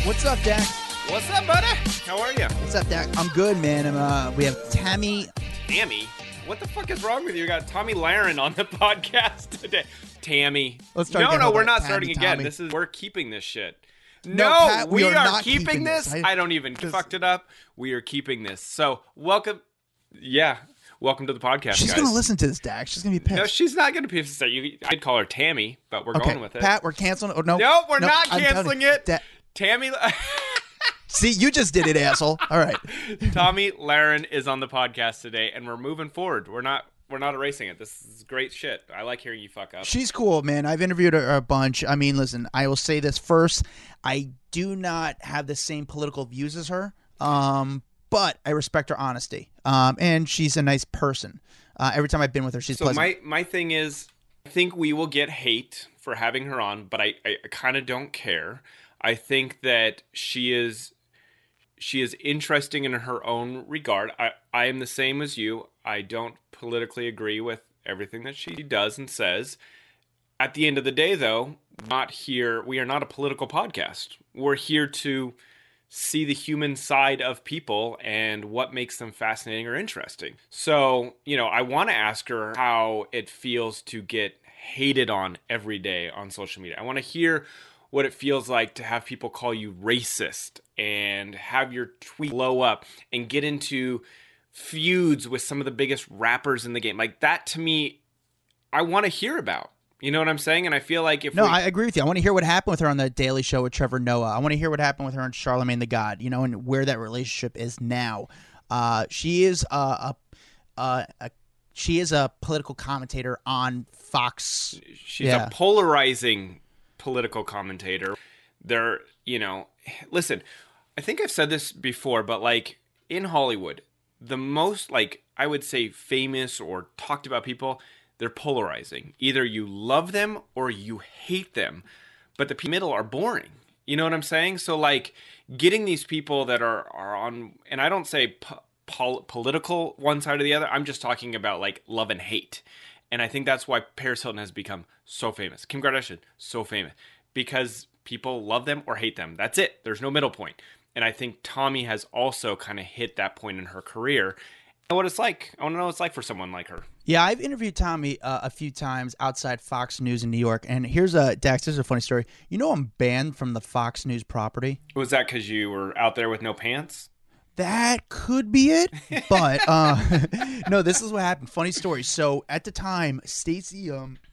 What's up, Dak? What's up, buddy? How are you? What's up, Dak? I'm good, man. We have Tammy. Tammy? What the fuck is wrong with you? We got Tomi Lahren on the podcast today. Tammy. Let's start again. No, Hold we're on. not Tammy, starting again. Tommy. We're keeping this shit. No, No, Pat, we we are are not keeping keeping this. this. I don't even fucked it up. We are keeping this. So, welcome. Yeah. Welcome to the podcast, She's guys. going to listen to this, Dak. She's going to be pissed. No, she's not going to be upset. I'd call her Tammy, but we're going with it. Pat, we're canceling. Oh, no, Nope, we're not I'm telling canceling you, it. Tammy. See, you just did it, asshole. All right. Tomi Lahren is on the podcast today, and we're moving forward. We're not erasing it. This is great shit. I like hearing you fuck up. She's cool, man. I've interviewed her a bunch. I mean, listen, I will say this first. I do not have the same political views as her, but I respect her honesty. And she's a nice person. Every time I've been with her, she's pleasant. My thing is, I think we will get hate for having her on, but I kind of don't care. I think that she is interesting in her own regard. I am the same as you. I don't politically agree with everything that she does and says. At the end of the day, though, we are not a political podcast. We're here to see the human side of people and what makes them fascinating or interesting. So, I want to ask her how it feels to get hated on every day on social media. I want to hear what it feels like to have people call you racist and have your tweet blow up and get into feuds with some of the biggest rappers in the game. Like that, to me, I want to hear about. You know what I'm saying? And I feel like I agree with you. I want to hear what happened with her on the Daily Show with Trevor Noah. I want to hear what happened with her on Charlemagne the God, and where that relationship is now. She is a political commentator on Fox. She's a polarizing political commentator. Listen, I think I've said this before, but like in Hollywood, the most I would say famous or talked about people, they're polarizing. Either you love them or you hate them, but the middle are boring. You know what I'm saying? So getting these people that are on, and I don't say political one side or the other. I'm just talking about love and hate. And I think that's why Paris Hilton has become so famous. Kim Kardashian, so famous. Because people love them or hate them. That's it. There's no middle point. And I think Tommy has also kind of hit that point in her career. I know what it's like. I want to know what it's like for someone like her. Yeah, I've interviewed Tommy a few times outside Fox News in New York. And here's Dax, this is a funny story. I'm banned from the Fox News property. Was that because you were out there with no pants? That could be it, but no, this is what happened. Funny story. So at the time, Stacey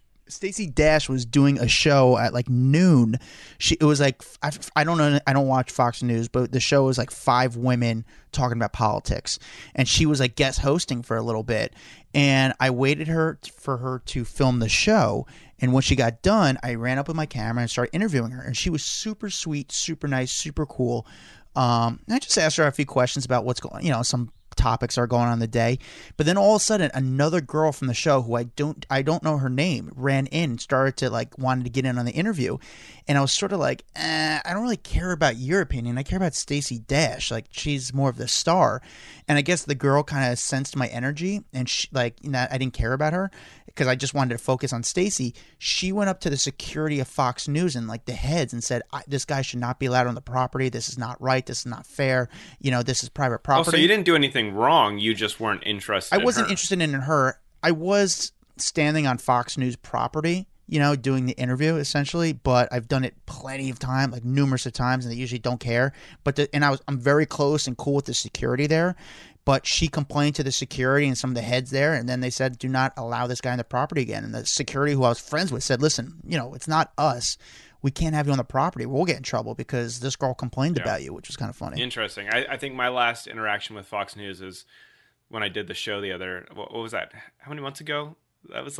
Dash was doing a show at noon. It was I don't know, I don't watch Fox News, but the show was 5 women talking about politics, and she was guest hosting for a little bit. And I waited for her to film the show, and when she got done, I ran up with my camera and started interviewing her. And she was super sweet, super nice, super cool. And I just asked her a few questions about what's going on, some topics are going on in the day. But then all of a sudden, another girl from the show who I don't know her name ran in and started to wanted to get in on the interview. And I was sort of I don't really care about your opinion. I care about Stacey Dash. She's more of the star. And I guess the girl kind of sensed my energy, and she, I didn't care about her because I just wanted to focus on Stacey. She went up to the security of Fox News and the heads and said, "This guy should not be allowed on the property. This is not right. This is not fair. This is private property." Oh, so you didn't do anything wrong. You just weren't interested. I wasn't interested in her. I was standing on Fox News property, doing the interview essentially, but I've done it plenty of time, numerous of times, and they usually don't care. I'm very close and cool with the security there. But she complained to the security and some of the heads there, and then they said, "Do not allow this guy on the property again." And the security who I was friends with said, "Listen, it's not us. We can't have you on the property. We'll get in trouble because this girl complained about you," which was kind of funny. Interesting. I think my last interaction with Fox News is when I did the show what was that? How many months ago? That was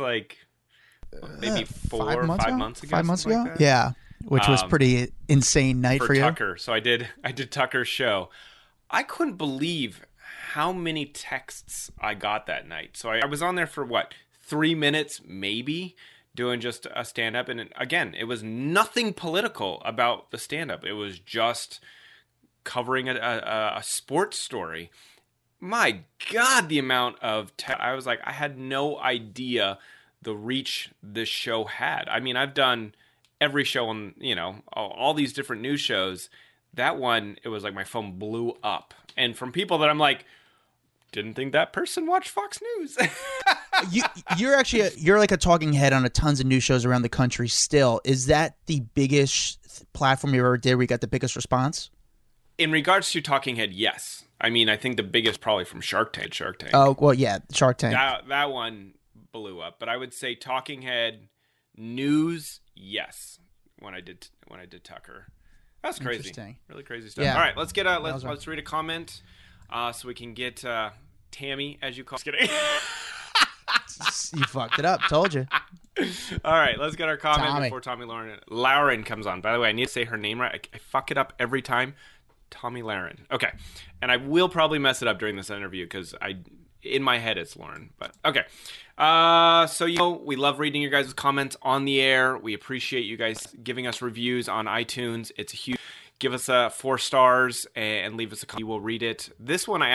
maybe 5 months ago. 5 months ago? Yeah. Which was pretty insane night for you. Tucker. So I did Tucker's show. I couldn't believe how many texts I got that night. So I was on there for 3 minutes maybe, doing just a stand-up. And again, it was nothing political about the stand-up. It was just covering a sports story. My God, the amount of I was I had no idea the reach this show had. I mean, I've done every show on, all these different news shows. that one, it was like my phone blew up. And from people that I'm like, didn't think that person watched Fox News. You're like a talking head on a tons of news shows around the country still. Is that the biggest platform you ever did where you got the biggest response? In regards to talking head, yes. I mean, I think the biggest probably from Shark Tank. Oh, well, yeah, Shark Tank. That one blew up. But I would say talking head, news, yes. When I did Tucker. That's crazy. Really crazy stuff. Yeah. All right, let's read a comment so we can get Tammy, as you call. Just kidding. You fucked it up. Told you. All right, let's get our comment before Tomi Lahren comes on. By the way, I need to say her name right. I fuck it up every time. Tomi Lahren. Okay. And I will probably mess it up during this interview because in my head it's Lauren. But okay. So we love reading your guys' comments on the air. We appreciate you guys giving us reviews on iTunes. It's huge. Give us 4 stars and leave us a comment. We will read it. This one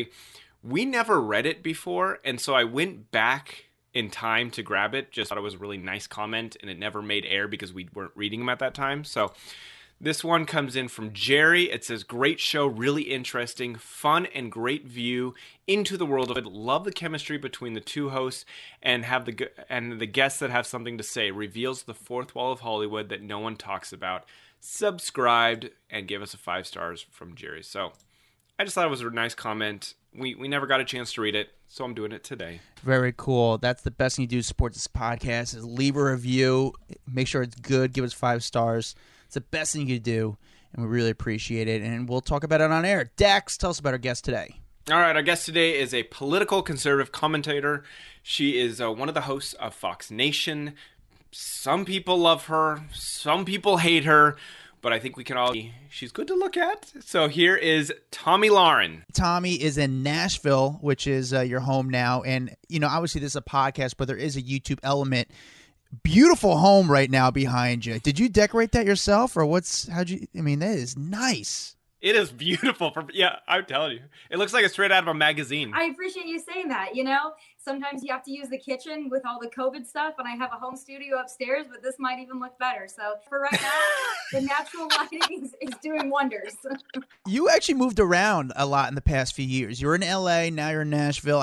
we never read it before, and so I went back in time to grab it. Just thought it was a really nice comment, and it never made air because we weren't reading them at that time. So this one comes in from Jerry. It says, great show, really interesting, fun, and great view into the world of it. Love the chemistry between the two hosts and the guests that have something to say. Reveals the fourth wall of Hollywood that no one talks about. Subscribed and give us a 5 stars from Jerry. So I just thought it was a nice comment. We never got a chance to read it, so I'm doing it today. Very cool. That's the best thing you do to support this podcast is leave a review. Make sure it's good. Give us 5 stars. It's the best thing you can do, and we really appreciate it. And we'll talk about it on air. Dax, tell us about our guest today. All right, our guest today is a political conservative commentator. She is one of the hosts of Fox Nation. Some people love her. Some people hate her. But I think we can all she's good to look at. So here is Tomi Lahren. Tomi is in Nashville, which is your home now. And, obviously this is a podcast, but there is a YouTube element. Beautiful home right now behind you. Did you decorate that yourself or that is nice. It is beautiful. I'm telling you. It looks like it's straight out of a magazine. I appreciate you saying that. Sometimes you have to use the kitchen with all the COVID stuff, and I have a home studio upstairs, but this might even look better. So for right now, the natural lighting is doing wonders. You actually moved around a lot in the past few years. You're in LA, now you're in Nashville.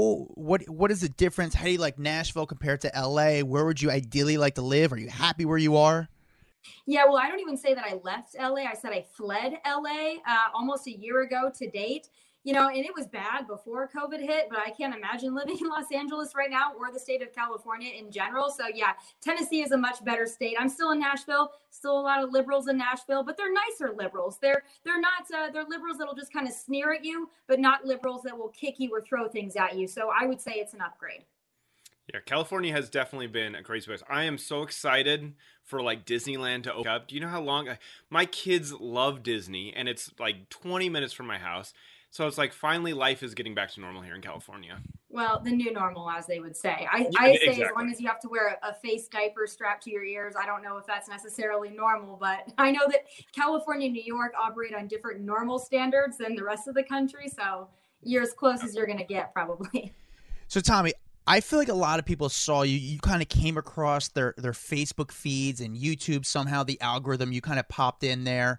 What is the difference? How do you like Nashville compared to LA? Where would you ideally like to live? Are you happy where you are? Yeah, well, I don't even say that I left LA. I said I fled LA almost a year ago to date. And it was bad before COVID hit, but I can't imagine living in Los Angeles right now or the state of California in general. So yeah, Tennessee is a much better state. I'm still in Nashville, still a lot of liberals in Nashville, but they're nicer liberals. They're not, they're liberals that'll just kind of sneer at you, but not liberals that will kick you or throw things at you. So I would say it's an upgrade. Yeah, California has definitely been a crazy place. I am so excited for Disneyland to open up. Do you know how long my kids love Disney, and it's 20 minutes from my house. So it's finally life is getting back to normal here in California. Well, the new normal, as they would say. I say exactly. As long as you have to wear a face diaper strapped to your ears, I don't know if that's necessarily normal, but I know that California and New York operate on different normal standards than the rest of the country. So you're as close as you're going to get, probably. So, Tomi, I feel like a lot of people saw you. You kind of came across their Facebook feeds and YouTube. Somehow the algorithm, you kind of popped in there.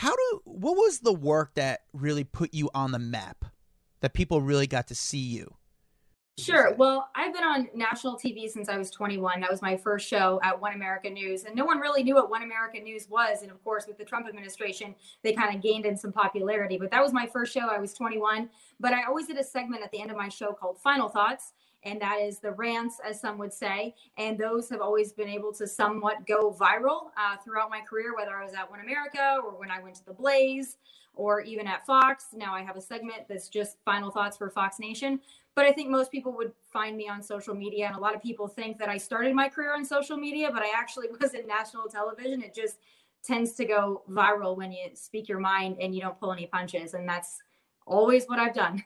What was the work that really put you on the map, that people really got to see you? Sure. Well, I've been on national TV since I was 21. That was my first show at One America News. And no one really knew what One America News was. And of course, with the Trump administration, they kind of gained in some popularity. But that was my first show. I was 21. But I always did a segment at the end of my show called Final Thoughts. And that is the rants, as some would say. And those have always been able to somewhat go viral throughout my career, whether I was at One America or when I went to The Blaze or even at Fox. Now I have a segment that's just Final Thoughts for Fox Nation. But I think most people would find me on social media. And a lot of people think that I started my career on social media, but I actually was in national television. It just tends to go viral when you speak your mind and you don't pull any punches. And that's always what I've done.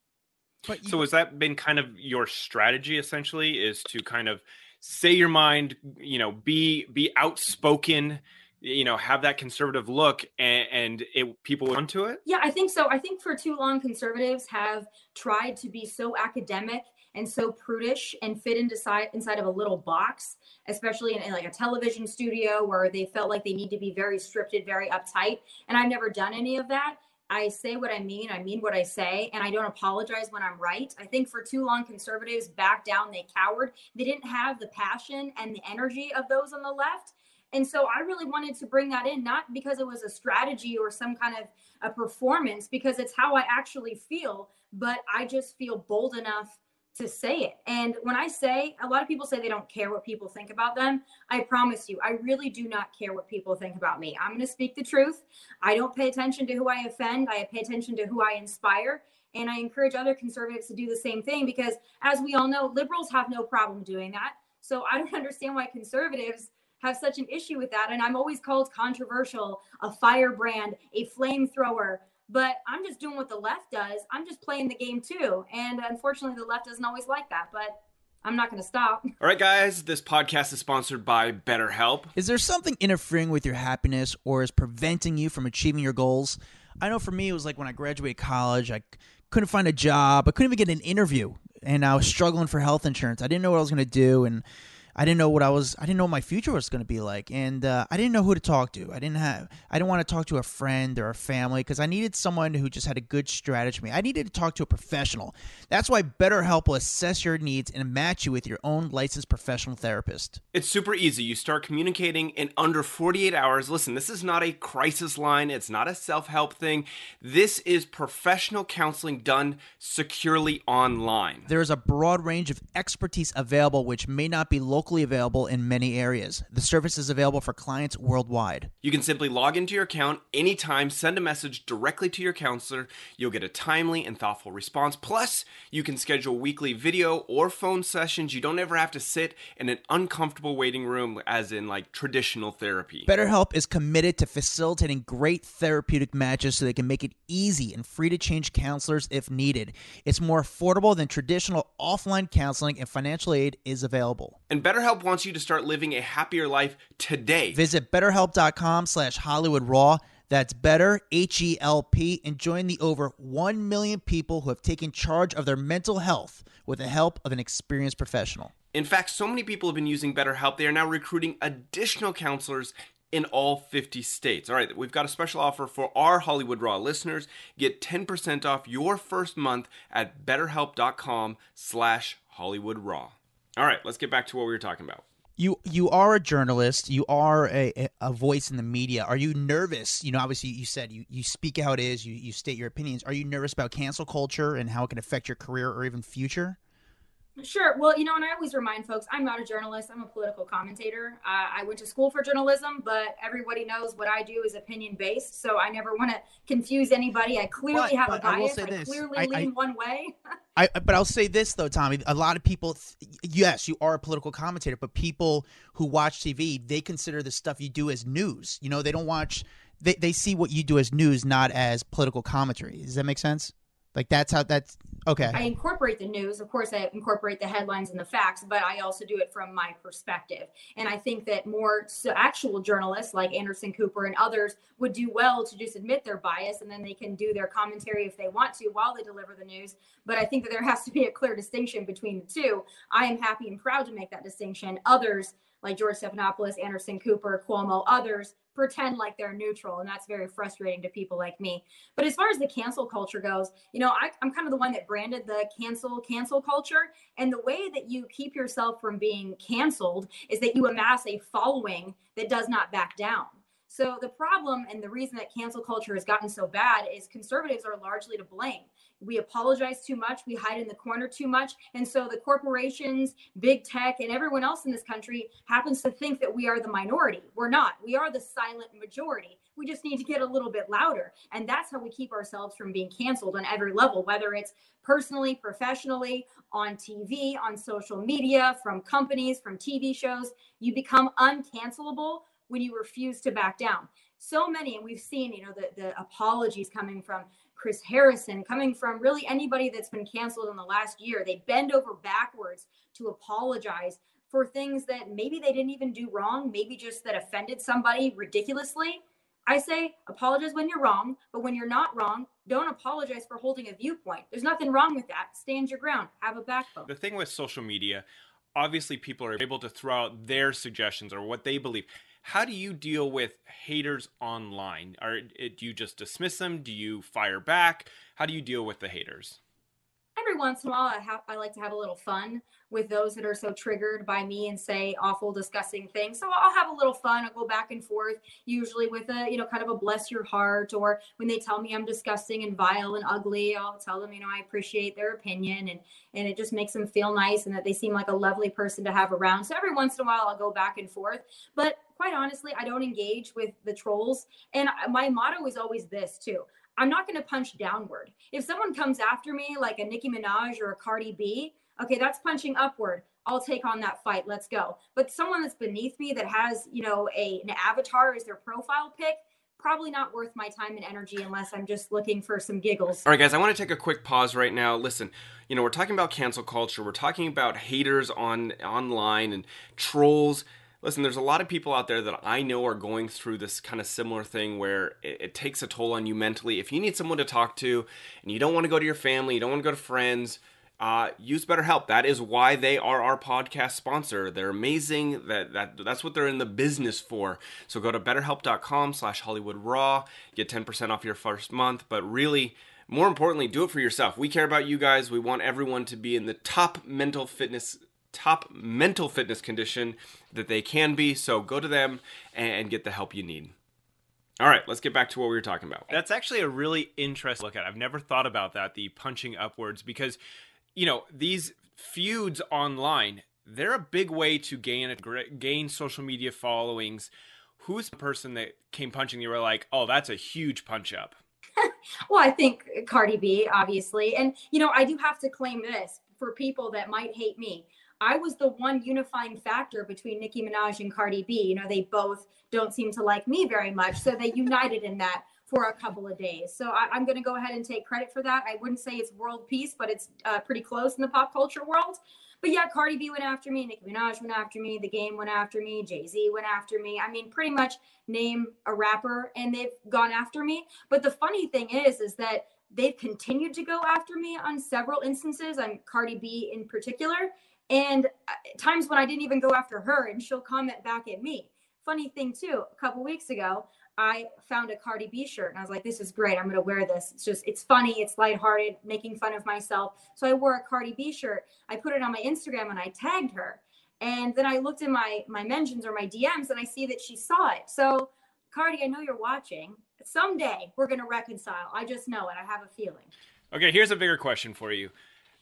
So has that been kind of your strategy, essentially, is to kind of say your mind, be outspoken, have that conservative look, and people will onto it? Yeah, I think so. I think for too long, conservatives have tried to be so academic and so prudish and fit inside of a little box, especially in like a television studio where they felt like they need to be very scripted, very uptight. And I've never done any of that. I say what I mean what I say, and I don't apologize when I'm right. I think for too long, conservatives backed down, they cowered. They didn't have the passion and the energy of those on the left. And so I really wanted to bring that in, not because it was a strategy or some kind of a performance, because it's how I actually feel, but I just feel bold enough to say it. And when I say, a lot of people say they don't care what people think about them. I promise you, I really do not care what people think about me. I'm going to speak the truth. I don't pay attention to who I offend. I pay attention to who I inspire. And I encourage other conservatives to do the same thing, because as we all know, liberals have no problem doing that. So I don't understand why conservatives have such an issue with that. And I'm always called controversial, a firebrand, a flamethrower. But I'm just doing what the left does. I'm just playing the game too. And unfortunately, the left doesn't always like that, but I'm not going to stop. All right, guys, this podcast is sponsored by BetterHelp. Is there something interfering with your happiness or is preventing you from achieving your goals? I know for me, it was like when I graduated college, I couldn't find a job. I couldn't even get an interview, and I was struggling for health insurance. I didn't know what I was going to do, and I didn't know what my future was going to be like, and I didn't know who to talk to. I didn't want to talk to a friend or a family because I needed someone who just had a good strategy for me. I needed to talk to a professional. That's why BetterHelp will assess your needs and match you with your own licensed professional therapist. It's super easy. You start communicating in under 48 hours. Listen, this is not a crisis line. It's not a self-help thing. This is professional counseling done securely online. There is a broad range of expertise available, which may not be locally available in many areas. The service is available for clients worldwide. You can simply log into your account anytime, send a message directly to your counselor. You'll get a timely and thoughtful response. Plus, you can schedule weekly video or phone sessions. You don't ever have to sit in an uncomfortable waiting room as in like traditional therapy. BetterHelp is committed to facilitating great therapeutic matches so they can make it easy and free to change counselors if needed. It's more affordable than traditional offline counseling, and financial aid is available. And BetterHelp wants you to start living a happier life today. Visit BetterHelp.com/HollywoodRaw. That's better, H-E-L-P, and join the over 1 million people who have taken charge of their mental health with the help of an experienced professional. In fact, so many people have been using BetterHelp, they are now recruiting additional counselors in all 50 states. All right, we've got a special offer for our Hollywood Raw listeners. Get 10% off your first month at BetterHelp.com/HollywoodRaw. All right, let's get back to what we were talking about. You are a journalist. You are a voice in the media. Are you nervous? You know, obviously you said you speak how it is. You state your opinions. Are you nervous about cancel culture and how it can affect your career or even future? Sure. Well, and I always remind folks, I'm not a journalist. I'm a political commentator. I went to school for journalism, but everybody knows what I do is opinion-based. So I never want to confuse anybody. I clearly have a bias. I clearly lean one way. But I'll say this, though, Tommy. A lot of people, yes, you are a political commentator, but people who watch TV, they consider the stuff you do as news. You know, they don't watch – they see what you do as news, not as political commentary. Does that make sense? Like that's okay. I incorporate the news. Of course, I incorporate the headlines and the facts, but I also do it from my perspective. And I think that more actual journalists like Anderson Cooper and others would do well to just admit their bias, and then they can do their commentary if they want to while they deliver the news. But I think that there has to be a clear distinction between the two. I am happy and proud to make that distinction. Others like George Stephanopoulos, Anderson Cooper, Cuomo, others pretend like they're neutral, and that's very frustrating to people like me. But as far as the cancel culture goes, I'm kind of the one that branded the cancel culture, and the way that you keep yourself from being canceled is that you amass a following that does not back down. So the problem and the reason that cancel culture has gotten so bad is conservatives are largely to blame. We apologize too much. We hide in the corner too much. And so the corporations, big tech, and everyone else in this country happens to think that we are the minority. We're not. We are the silent majority. We just need to get a little bit louder. And that's how we keep ourselves from being canceled on every level, whether it's personally, professionally, on TV, on social media, from companies, from TV shows. You become uncancelable when you refuse to back down. So many, and we've seen, the apologies coming from Chris Harrison, coming from really anybody that's been canceled in the last year. They bend over backwards to apologize for things that maybe they didn't even do wrong, maybe just that offended somebody ridiculously. I say apologize when you're wrong, but when you're not wrong, don't apologize for holding a viewpoint. There's nothing wrong with that. Stand your ground. Have a backbone. The thing with social media, obviously people are able to throw out their suggestions or what they believe. How do you deal with haters online? Do you just dismiss them? Do you fire back? How do you deal with the haters? Every once in a while, I like to have a little fun with those that are so triggered by me and say awful, disgusting things. So I'll have a little fun. I'll go back and forth, usually with a, kind of a bless your heart, or when they tell me I'm disgusting and vile and ugly, I'll tell them, I appreciate their opinion, and it just makes them feel nice and that they seem like a lovely person to have around. So every once in a while, I'll go back and forth. But quite honestly, I don't engage with the trolls. And my motto is always this too. I'm not going to punch downward. If someone comes after me like a Nicki Minaj or a Cardi B, okay, that's punching upward. I'll take on that fight. Let's go. But someone that's beneath me that has, an avatar as their profile pic, probably not worth my time and energy unless I'm just looking for some giggles. All right, guys, I want to take a quick pause right now. Listen, we're talking about cancel culture. We're talking about haters online and trolls. Listen, there's a lot of people out there that I know are going through this kind of similar thing where it takes a toll on you mentally. If you need someone to talk to and you don't want to go to your family, you don't want to go to friends, use BetterHelp. That is why they are our podcast sponsor. They're amazing. That's what they're in the business for. So go to BetterHelp.com/HollywoodRaw. Get 10% off your first month. But really, more importantly, do it for yourself. We care about you guys. We want everyone to be in the top mental fitness condition that they can be. So go to them and get the help you need. All right, let's get back to what we were talking about. That's actually a really interesting look at it. I've never thought about that, the punching upwards, because, these feuds online, they're a big way to gain social media followings. Who's the person that came punching you were like, oh, that's a huge punch up? Well, I think Cardi B, obviously. And, I do have to claim this for people that might hate me. I was the one unifying factor between Nicki Minaj and Cardi B. They both don't seem to like me very much. So they united in that for a couple of days. So I'm going to go ahead and take credit for that. I wouldn't say it's world peace, but it's pretty close in the pop culture world. But yeah, Cardi B went after me. Nicki Minaj went after me. The Game went after me. Jay-Z went after me. I mean, pretty much name a rapper and they've gone after me. But the funny thing is that they've continued to go after me on several instances, on Cardi B in particular. And times when I didn't even go after her and she'll comment back at me. Funny thing too, a couple weeks ago, I found a Cardi B shirt and I was like, this is great. I'm going to wear this. It's funny. It's lighthearted, making fun of myself. So I wore a Cardi B shirt. I put it on my Instagram and I tagged her. And then I looked in my mentions or my DMs and I see that she saw it. So Cardi, I know you're watching. Someday we're going to reconcile. I just know it. I have a feeling. Okay, here's a bigger question for you.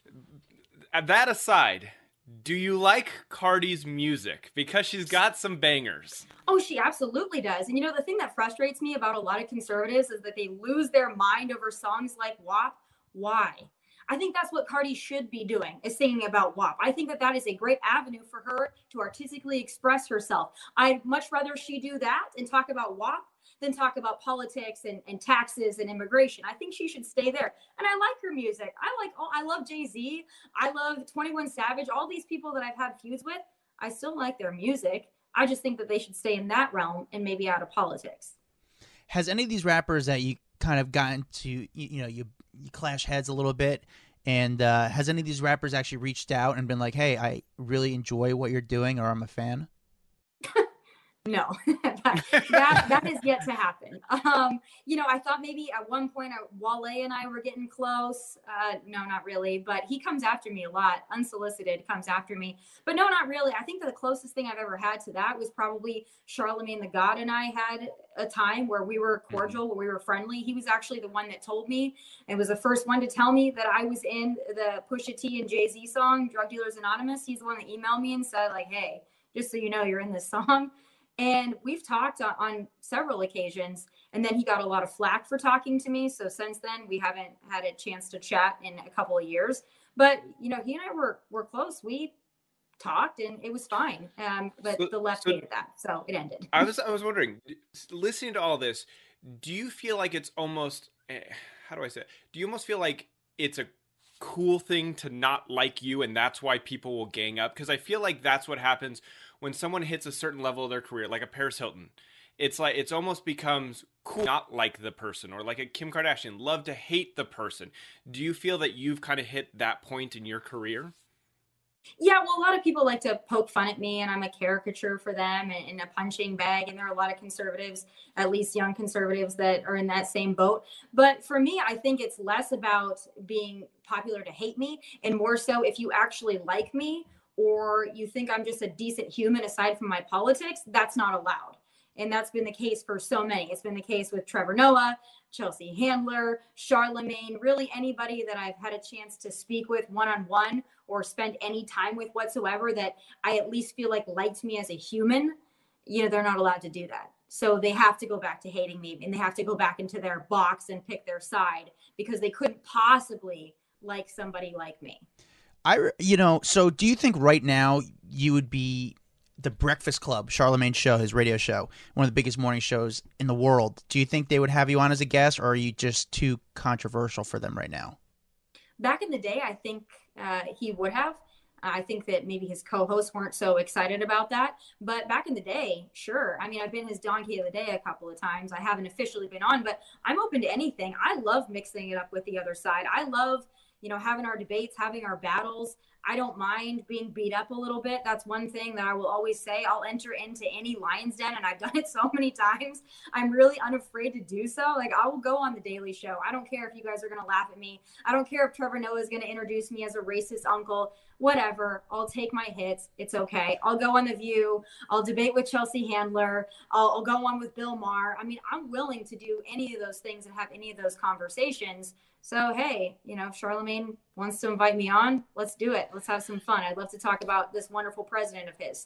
That aside, do you like Cardi's music? Because she's got some bangers. Oh, she absolutely does. And the thing that frustrates me about a lot of conservatives is that they lose their mind over songs like WAP. Why? I think that's what Cardi should be doing, is singing about WAP. I think that is a great avenue for her to artistically express herself. I'd much rather she do that and talk about WAP than talk about politics and taxes and immigration. I think she should stay there. And I like her music. I love Jay-Z. I love 21 Savage. All these people that I've had feuds with, I still like their music. I just think that they should stay in that realm and maybe out of politics. Has any of these rappers that you kind of gotten to, you clash heads a little bit, and has any of these rappers actually reached out and been like, hey, I really enjoy what you're doing, or I'm a fan? No, that is yet to happen. I thought maybe at one point Wale and I were getting close. No, not really. But he comes after me a lot. Unsolicited comes after me. But no, not really. I think that the closest thing I've ever had to that was probably Charlemagne the God and I had a time where we were cordial, where we were friendly. He was actually the one that told me and was the first one to tell me that I was in the Pusha T and Jay-Z song, Drug Dealers Anonymous. He's the one that emailed me and said, like, hey, just so you know, you're in this song. And we've talked on several occasions, and then he got a lot of flack for talking to me. So since then, we haven't had a chance to chat in a couple of years. But, he and I were close. We talked, and it was fine. But the left hated that, so it ended. I was wondering, listening to all this, do you feel like it's almost, how do I say it? Do you almost feel like it's a cool thing to not like you, and that's why people will gang up? Because I feel like that's what happens when someone hits a certain level of their career, like a Paris Hilton, it's like it's almost becomes cool not like the person, or like a Kim Kardashian, love to hate the person. Do you feel that you've kind of hit that point in your career? Yeah, well, a lot of people like to poke fun at me, and I'm a caricature for them and a punching bag. And there are a lot of conservatives, at least young conservatives, that are in that same boat. But for me, I think it's less about being popular to hate me, and more so if you actually like me or you think I'm just a decent human aside from my politics, that's not allowed. And that's been the case for so many. It's been the case with Trevor Noah, Chelsea Handler, Charlemagne, really anybody that I've had a chance to speak with one-on-one or spend any time with whatsoever that I at least feel like liked me as a human. They're not allowed to do that. So they have to go back to hating me, and they have to go back into their box and pick their side because they couldn't possibly like somebody like me. So do you think right now you would be the Breakfast Club, Charlemagne's show, his radio show, one of the biggest morning shows in the world? Do you think they would have you on as a guest, or are you just too controversial for them right now? Back in the day, I think he would have. I think that maybe his co-hosts weren't so excited about that. But back in the day, sure. I mean, I've been his donkey of the day a couple of times. I haven't officially been on, but I'm open to anything. I love mixing it up with the other side. I love, having our debates, having our battles. I don't mind being beat up a little bit. That's one thing that I will always say. I'll enter into any lion's den, and I've done it so many times. I'm really unafraid to do so. Like, I will go on The Daily Show. I don't care if you guys are going to laugh at me. I don't care if Trevor Noah is going to introduce me as a racist uncle. Whatever. I'll take my hits. It's okay. I'll go on The View. I'll debate with Chelsea Handler. I'll go on with Bill Maher. I mean, I'm willing to do any of those things and have any of those conversations. So, hey, if Charlemagne wants to invite me on, let's do it. Let's have some fun. I'd love to talk about this wonderful president of his.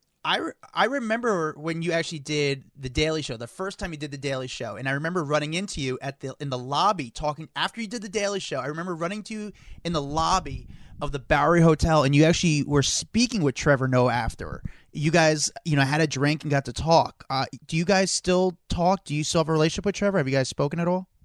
I remember when you actually did The Daily Show, the first time you did The Daily Show, and I remember running into you in the lobby talking after you did The Daily Show. I remember running to you in the lobby of the Bowery Hotel, and you actually were speaking with Trevor Noah after. You guys, had a drink and got to talk. Do you guys still talk? Do you still have a relationship with Trevor? Have you guys spoken at all?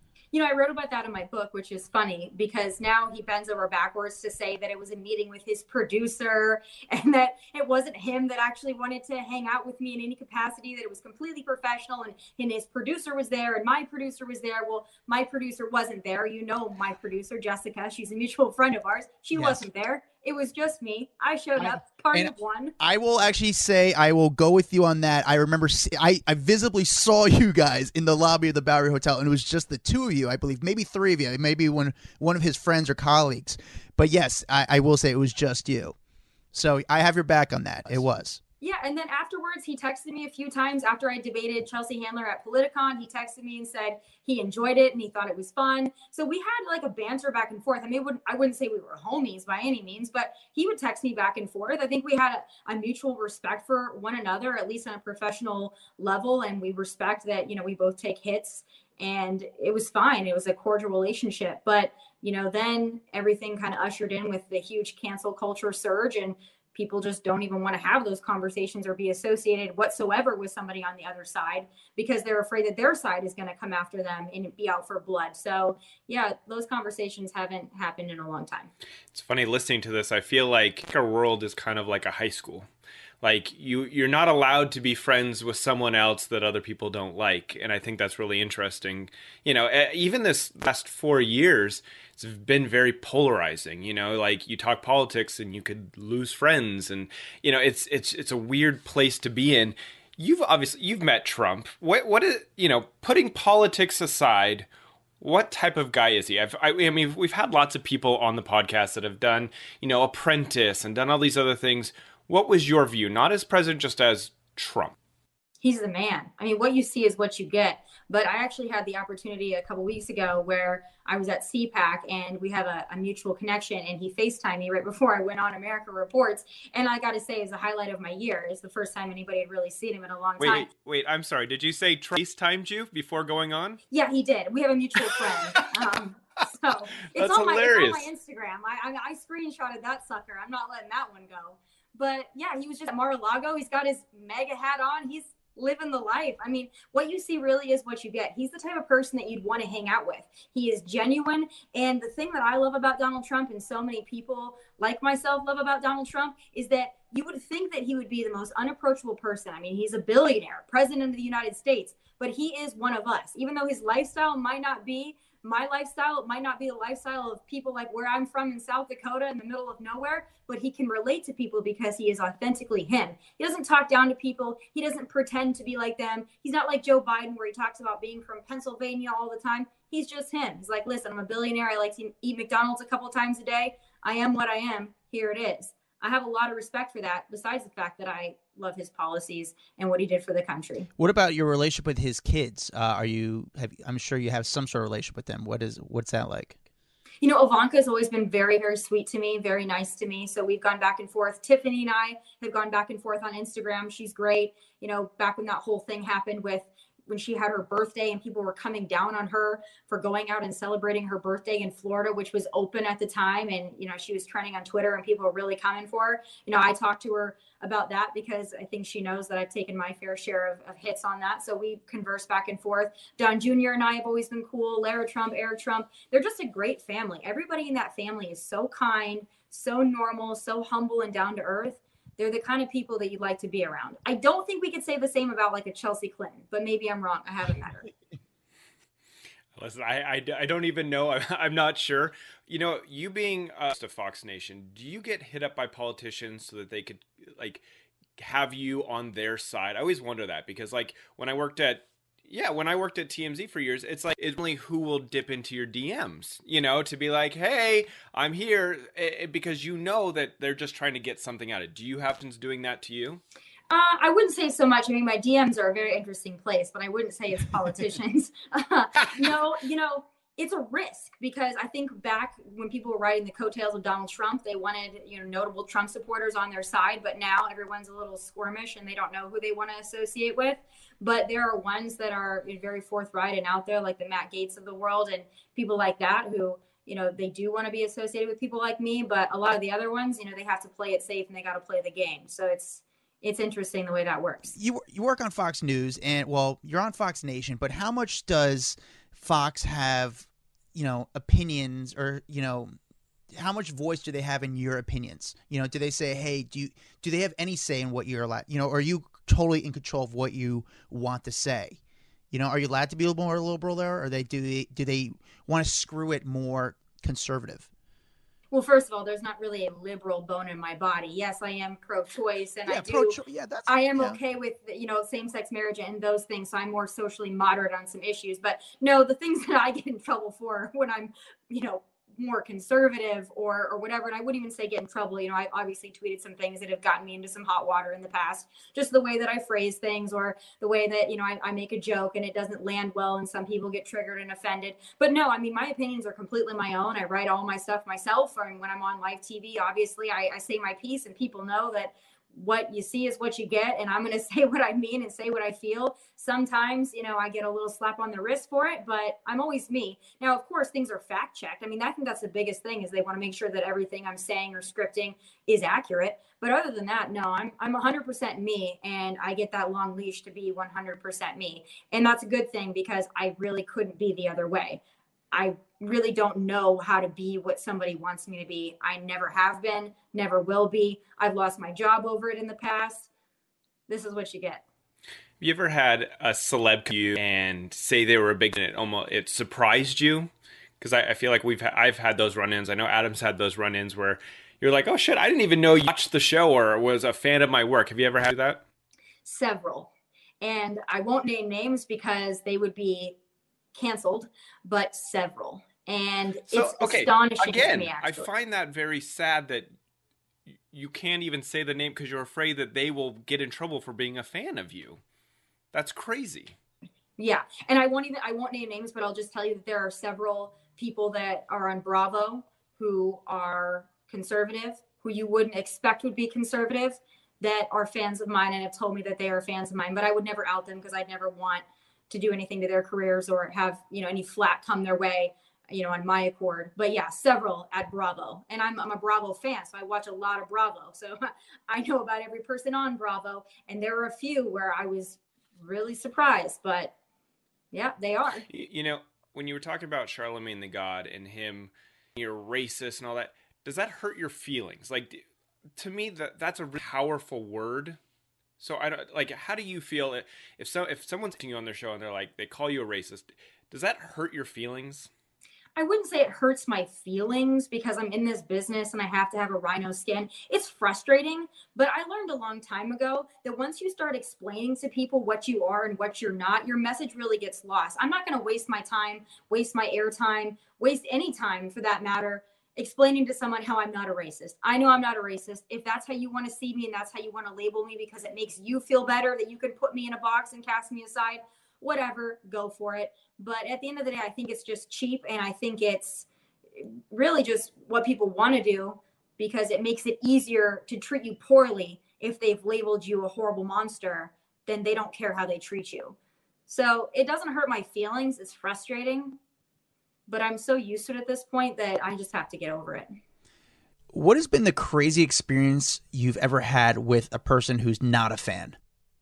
I wrote about that in my book, which is funny because now he bends over backwards to say that it was a meeting with his producer and that it wasn't him that actually wanted to hang out with me in any capacity, that it was completely professional and his producer was there and my producer was there. Well, my producer wasn't there. My producer, Jessica, she's a mutual friend of ours. She wasn't there. It was just me. I showed up, party of one. I will actually say I will go with you on that. I remember I visibly saw you guys in the lobby of the Bowery Hotel, and it was just the two of you, I believe, maybe three of you, maybe one of his friends or colleagues. But yes, I will say it was just you. So I have your back on that. It was. Yeah, and then afterwards, he texted me a few times after I debated Chelsea Handler at Politicon. He texted me and said he enjoyed it and he thought it was fun. So we had like a banter back and forth. I mean, I wouldn't say we were homies by any means, but he would text me back and forth. I think we had a mutual respect for one another, at least on a professional level. And we respect that, we both take hits, and it was fine. It was a cordial relationship. But, then everything kind of ushered in with the huge cancel culture surge, and people just don't even want to have those conversations or be associated whatsoever with somebody on the other side because they're afraid that their side is going to come after them and be out for blood. So yeah, those conversations haven't happened in a long time. It's funny listening to this. I feel like our world is kind of like a high school. Like you're not allowed to be friends with someone else that other people don't like. And I think that's really interesting. Even this last 4 years, it's been very polarizing. Like you talk politics and you could lose friends, and it's a weird place to be in. You've met Trump. What is, putting politics aside, what type of guy is he? I mean, we've had lots of people on the podcast that have done, Apprentice and done all these other things. What was your view, not as president, just as Trump? He's the man. I mean, what you see is what you get. But I actually had the opportunity a couple weeks ago where I was at CPAC and we have a mutual connection, and he FaceTimed me right before I went on America Reports. And I got to say, it's a highlight of my year. It's the first time anybody had really seen him in a long time. Wait, I'm sorry. Did you say Trump FaceTimed you before going on? Yeah, he did. We have a mutual friend. So it's on my Instagram. I screenshotted that sucker. I'm not letting that one go. But yeah, he was just at Mar-a-Lago. He's got his MAGA hat on. He's living the life. I mean, what you see really is what you get. He's the type of person that you'd want to hang out with. He is genuine. And the thing that I love about Donald Trump, and so many people like myself love about Donald Trump, is that you would think that he would be the most unapproachable person. I mean, he's a billionaire, president of the United States, but he is one of us. Even though his lifestyle might not be my lifestyle, it might not be the lifestyle of people like where I'm from in South Dakota in the middle of nowhere, but he can relate to people because he is authentically him. He doesn't talk down to people. He doesn't pretend to be like them. He's not like Joe Biden where he talks about being from Pennsylvania all the time. He's just him. He's like, listen, I'm a billionaire. I like to eat McDonald's a couple of times a day. I am what I am. Here it is. I have a lot of respect for that, besides the fact that I love his policies and what he did for the country. What about your relationship with his kids? I'm sure you have some sort of relationship with them. What's that like? You know, Ivanka has always been very, very sweet to me, very nice to me. So we've gone back and forth. Tiffany and I have gone back and forth on Instagram. She's great. You know, back when that whole thing happened with when she had her birthday and people were coming down on her for going out and celebrating her birthday in Florida, which was open at the time. And, you know, she was trending on Twitter and people were really coming for her. You know, I talked to her about that because I think she knows that I've taken my fair share of hits on that. So we converse back and forth. Don Jr. and I have always been cool. Lara Trump, Eric Trump. They're just a great family. Everybody in that family is so kind, so normal, so humble and down to earth. They're the kind of people that you'd like to be around. I don't think we could say the same about like a Chelsea Clinton, but maybe I'm wrong. I haven't met her. Listen, I don't even know. I'm not sure. You know, you being a Fox Nation, do you get hit up by politicians so that they could like have you on their side? I always wonder that because like when I worked at TMZ for years, it's like it's only who will dip into your DMs, you know, to be like, hey, I'm here, because you know that they're just trying to get something out of it. Do you happen to doing that to you? I wouldn't say so much. I mean, my DMs are a very interesting place, but I wouldn't say it's politicians. No, you know, it's a risk because I think back when people were riding the coattails of Donald Trump, they wanted, you know, notable Trump supporters on their side, but now everyone's a little squirmish and they don't know who they want to associate with. But there are ones that are very forthright and out there, like the Matt Gaetz of the world and people like that who, you know, they do want to be associated with people like me, but a lot of the other ones, you know, they have to play it safe and they got to play the game. So it's interesting the way that works. You work on Fox News, and well, you're on Fox Nation, but how much does Fox have, you know, opinions, or, you know, how much voice do they have in your opinions? You know, do they say, hey, do they have any say in what you're allowed? You know, are you totally in control of what you want to say? You know, are you allowed to be a little more liberal there, or do they want to screw it more conservative? Well, first of all, there's not really a liberal bone in my body. Yes, I am pro-choice, and I am okay with, you know, same-sex marriage and those things. So I'm more socially moderate on some issues. But no, the things that I get in trouble for when I'm, you know, more conservative or whatever, and I wouldn't even say get in trouble. You know, I obviously tweeted some things that have gotten me into some hot water in the past, just the way that I phrase things or the way that, you know, I make a joke and it doesn't land well and some people get triggered and offended. But no, I mean, my opinions are completely my own. I write all my stuff myself. I mean, when I'm on live TV, obviously I say my piece and people know that what you see is what you get, and I'm going to say what I mean and say what I feel. Sometimes, you know, I get a little slap on the wrist for it, but I'm always me. Now, of course, things are fact checked. I mean, I think that's the biggest thing is they want to make sure that everything I'm saying or scripting is accurate. But other than that, no, I'm 100% me, and I get that long leash to be 100% me. And that's a good thing because I really couldn't be the other way. I really don't know how to be what somebody wants me to be. I never have been, never will be. I've lost my job over it in the past. This is what you get. Have you ever had a celeb come to you and say they were a big fan and it surprised you? Because I feel like I've had those run-ins. I know Adam's had those run-ins where you're like, oh shit, I didn't even know you watched the show or was a fan of my work. Have you ever had that? Several. And I won't name names because they would be canceled, but several. And it's astonishing to me, actually. I find that very sad that you can't even say the name because you're afraid that they will get in trouble for being a fan of you. That's crazy. Yeah. And I won't name names, but I'll just tell you that there are several people that are on Bravo who are conservative, who you wouldn't expect would be conservative, that are fans of mine and have told me that they are fans of mine, but I would never out them because I'd never want to do anything to their careers or have, you know, any flack come their way, you know, on my accord. But yeah, several at Bravo. And I'm a Bravo fan, so I watch a lot of Bravo. So I know about every person on Bravo. And there were a few where I was really surprised, but yeah, they are. You know, when you were talking about Charlemagne the God and him, you're racist and all that, does that hurt your feelings? Like, to me that's a really powerful word. So I don't like. How do you feel if someone's you on their show and they're like they call you a racist? Does that hurt your feelings? I wouldn't say it hurts my feelings because I'm in this business and I have to have a rhino skin. It's frustrating, but I learned a long time ago that once you start explaining to people what you are and what you're not, your message really gets lost. I'm not going to waste my time, waste my airtime, waste any time for that matter, explaining to someone how I'm not a racist. I know I'm not a racist. If that's how you want to see me and that's how you want to label me because it makes you feel better that you can put me in a box and cast me aside, whatever, go for it. But at the end of the day, I think it's just cheap. And I think it's really just what people want to do because it makes it easier to treat you poorly. If they've labeled you a horrible monster, then they don't care how they treat you. So it doesn't hurt my feelings. It's frustrating, but I'm so used to it at this point that I just have to get over it. What has been the crazy experience you've ever had with a person who's not a fan?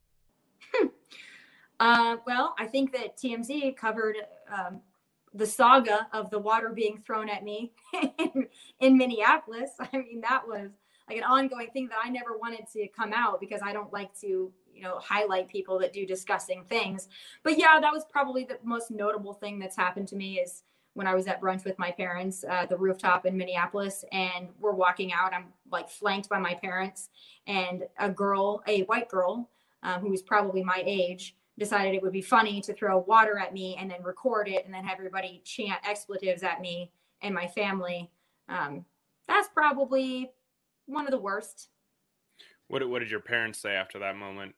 Well, I think that TMZ covered the saga of the water being thrown at me in Minneapolis. I mean, that was like an ongoing thing that I never wanted to come out because I don't like to, highlight people that do disgusting things. But yeah, that was probably the most notable thing that's happened to me is when I was at brunch with my parents at the rooftop in Minneapolis and we're walking out. I'm like flanked by my parents and a white girl who was probably my age, decided it would be funny to throw water at me and then record it and then have everybody chant expletives at me and my family. That's probably one of the worst. What did your parents say after that moment?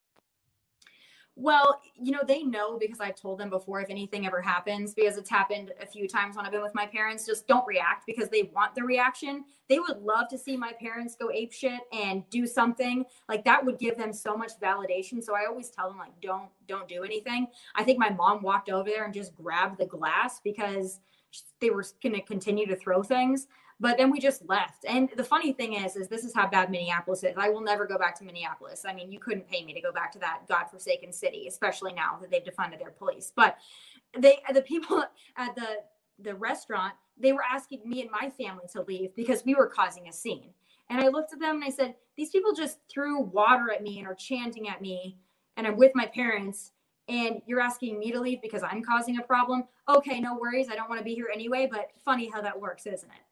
Well, they know because I've told them before if anything ever happens, because it's happened a few times when I've been with my parents, just don't react because they want the reaction. They would love to see my parents go apeshit and do something like that would give them so much validation. So I always tell them like, don't do anything. I think my mom walked over there and just grabbed the glass because they were going to continue to throw things. But then we just left. And the funny thing is this is how bad Minneapolis is. I will never go back to Minneapolis. I mean, you couldn't pay me to go back to that godforsaken city, especially now that they've defunded their police. But the people at the restaurant, they were asking me and my family to leave because we were causing a scene. And I looked at them and I said, these people just threw water at me and are chanting at me. And I'm with my parents. And you're asking me to leave because I'm causing a problem? Okay, no worries. I don't want to be here anyway. But funny how that works, isn't it?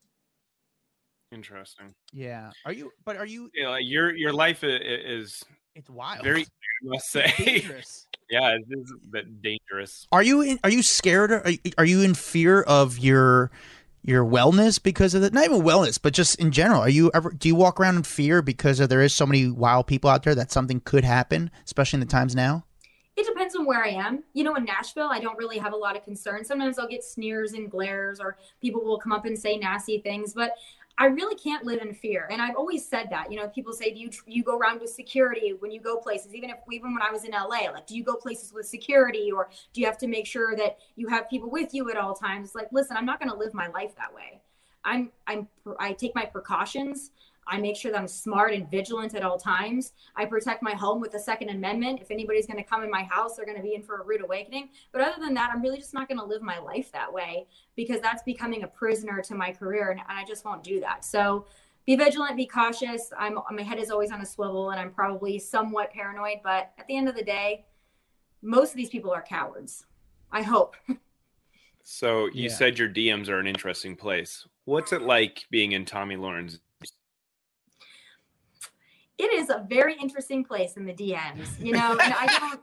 Interesting. Yeah. Are you? Your life is it's wild. Very, I must say. Dangerous. Yeah, it is a bit dangerous. Are you scared? Are you in fear of your wellness because of that? Not even wellness, but just in general. Do you walk around in fear because there is so many wild people out there that something could happen, especially in the times now? It depends on where I am. In Nashville, I don't really have a lot of concerns. Sometimes I'll get sneers and glares or people will come up and say nasty things, but I really can't live in fear. And I've always said that, people say, do you go around with security when you go places? Even when I was in LA, like, do you go places with security or do you have to make sure that you have people with you at all times? Like, listen, I'm not going to live my life that way. I take my precautions. I make sure that I'm smart and vigilant at all times. I protect my home with the Second Amendment. If anybody's going to come in my house, they're going to be in for a rude awakening. But other than that, I'm really just not going to live my life that way because that's becoming a prisoner to my career. And I just won't do that. So be vigilant, be cautious. My head is always on a swivel and I'm probably somewhat paranoid. But at the end of the day, most of these people are cowards. I hope. So you said your DMs are an interesting place. What's it like being in Tomi Lahren's? It is a very interesting place in the DMs, and I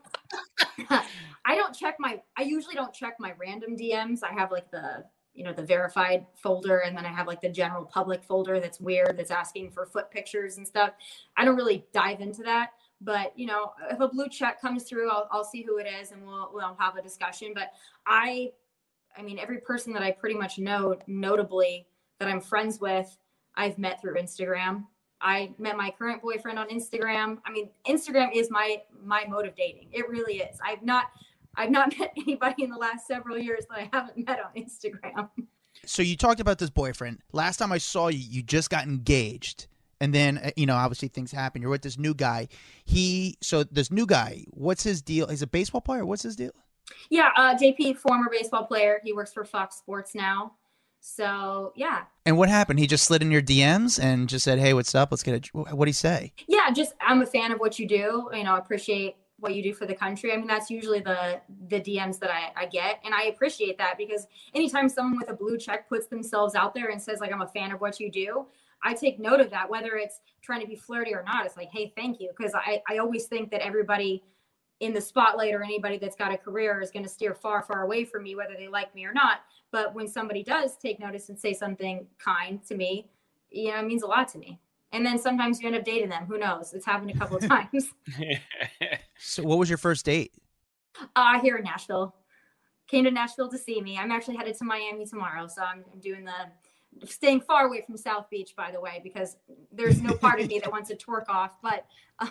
usually don't check my random DMs. I have like the verified folder. And then I have like the general public folder that's weird, that's asking for foot pictures and stuff. I don't really dive into that, but if a blue check comes through, I'll see who it is and we'll have a discussion. But I mean, every person that I pretty much know, notably that I'm friends with, I've met through Instagram. I met my current boyfriend on Instagram. I mean, Instagram is my mode of dating. It really is. I've not met anybody in the last several years that I haven't met on Instagram. So you talked about this boyfriend. Last time I saw you, you just got engaged. And then, obviously things happen. You're with this new guy. This new guy, what's his deal? He's a baseball player. What's his deal? Yeah. JP, former baseball player. He works for Fox Sports now. So yeah. And what happened? He just slid in your DMs and just said, "Hey, what's up? Let's get it." What'd he say? Yeah, just I'm a fan of what you do. You know, appreciate what you do for the country. I mean, that's usually the DMs that I get, and I appreciate that because anytime someone with a blue check puts themselves out there and says like I'm a fan of what you do, I take note of that, whether it's trying to be flirty or not. It's like, hey, thank you, because I always think that everybody in the spotlight or anybody that's got a career is going to steer far, far away from me, whether they like me or not. But when somebody does take notice and say something kind to me, you know, it means a lot to me. And then sometimes you end up dating them. Who knows? It's happened a couple of times. So what was your first date? Here in Nashville. Came to Nashville to see me. I'm actually headed to Miami tomorrow. So I'm doing staying far away from South Beach, by the way, because there's no part of me that wants to twerk off. But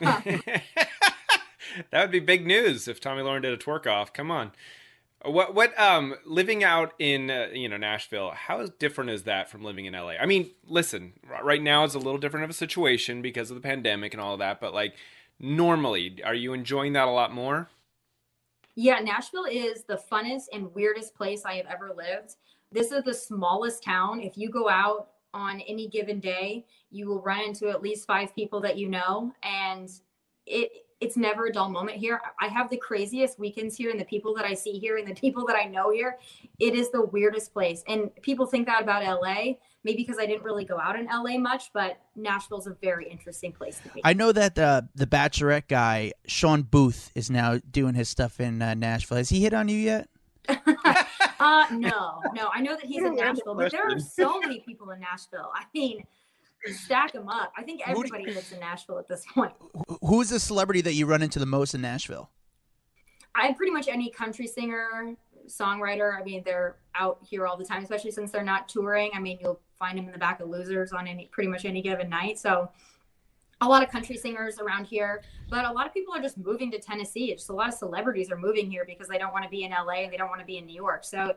that would be big news if Tomi Lahren did a twerk off. Come on. What living out in Nashville, how different is that from living in LA? I mean, listen, right now it's a little different of a situation because of the pandemic and all of that, but like normally, are you enjoying that a lot more? Yeah, Nashville is the funnest and weirdest place I have ever lived. This is the smallest town. If you go out on any given day, you will run into at least 5 people that you know, and it's never a dull moment here. I have the craziest weekends here, and the people that I see here and the people that I know here, it is the weirdest place. And people think that about LA, maybe because I didn't really go out in LA much, but Nashville's a very interesting place to be. I know that the Bachelorette guy, Sean Booth, is now doing his stuff in Nashville. Has he hit on you yet? No. I know that he's in Nashville, but there are so many people in Nashville. I mean, stack them up. I think everybody lives in Nashville at this point. Who's the celebrity that you run into the most in Nashville? I'm pretty much any country singer, songwriter. I mean, they're out here all the time, especially since they're not touring. I mean, you'll find them in the back of Losers on pretty much any given night. So a lot of country singers around here, but a lot of people are just moving to Tennessee. It's just a lot of celebrities are moving here because they don't want to be in LA and they don't want to be in New York. So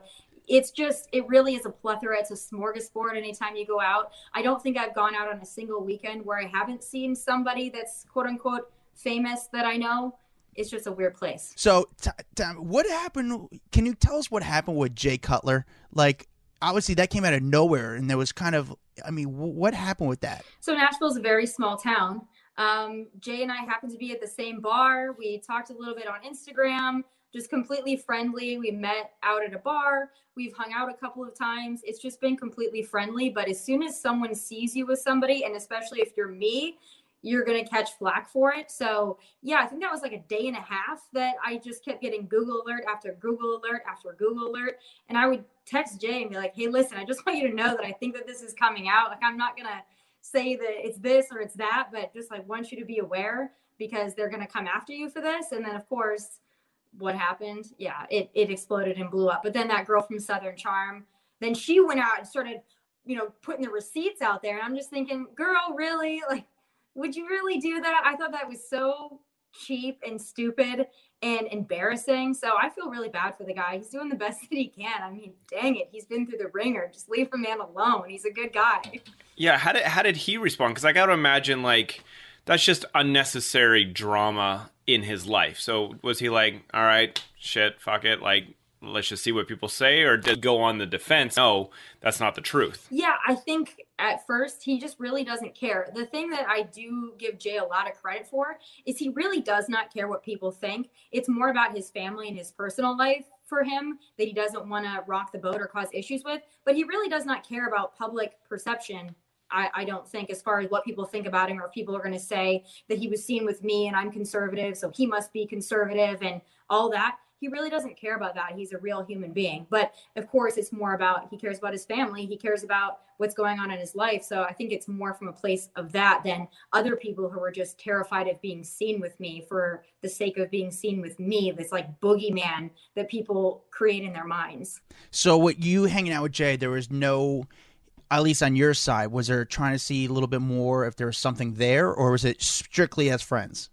it really is a plethora. It's a smorgasbord anytime you go out. I don't think I've gone out on a single weekend where I haven't seen somebody that's quote unquote famous that I know. It's just a weird place. So, what happened? Can you tell us what happened with Jay Cutler? Like, obviously that came out of nowhere, and there was kind of, I mean, what happened with that? So Nashville's a very small town. Jay and I happened to be at the same bar. We talked a little bit on Instagram, just completely friendly. We met out at a bar. We've hung out a couple of times. It's just been completely friendly. But as soon as someone sees you with somebody, and especially if you're me, you're going to catch flack for it. So yeah, I think that was like a day and a half that I just kept getting Google alert after Google alert after Google alert. And I would text Jay and be like, hey, listen, I just want you to know that I think that this is coming out. Like, I'm not going to say that it's this or it's that, but just like want you to be aware because they're going to come after you for this. And then of course, what happened? Yeah, it exploded and blew up. But then that girl from Southern Charm, then she went out and started, putting the receipts out there. And I'm just thinking, girl, really? Like, would you really do that? I thought that was so cheap and stupid and embarrassing. So I feel really bad for the guy. He's doing the best that he can. I mean, dang it. He's been through the ringer. Just leave the man alone. He's a good guy. Yeah. How did he respond? Because I got to imagine, like, that's just unnecessary drama in his life. So was he like, all right, shit, fuck it, like, let's just see what people say, or did he go on the defense? No, that's not the truth. Yeah, I think at first he just really doesn't care. The thing that I do give Jay a lot of credit for is he really does not care what people think. It's more about his family and his personal life for him that he doesn't want to rock the boat or cause issues with, but he really does not care about public perception. I don't think, as far as what people think about him, or if people are going to say that he was seen with me and I'm conservative, so he must be conservative and all that. He really doesn't care about that. He's a real human being. But of course, it's more about, he cares about his family. He cares about what's going on in his life. So I think it's more from a place of that than other people who are just terrified of being seen with me for the sake of being seen with me. This like boogeyman that people create in their minds. So what you hanging out with Jay, there was no, at least on your side, was there trying to see a little bit more if there was something there, or was it strictly as friends?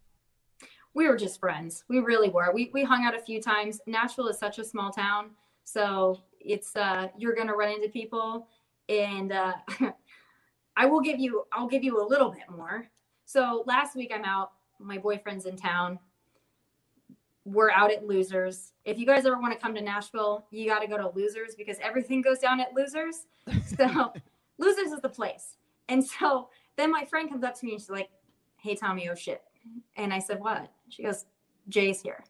We were just friends. We really were. We hung out a few times. Nashville is such a small town. So it's, you're going to run into people, and I'll give you a little bit more. So last week I'm out, my boyfriend's in town. we're out at Losers. If you guys ever want to come to Nashville, you got to go to Losers because everything goes down at Losers. So Losers is the place. And so then my friend comes up to me and she's like, hey, Tommy, oh shit. And I said, what? She goes, Jay's here.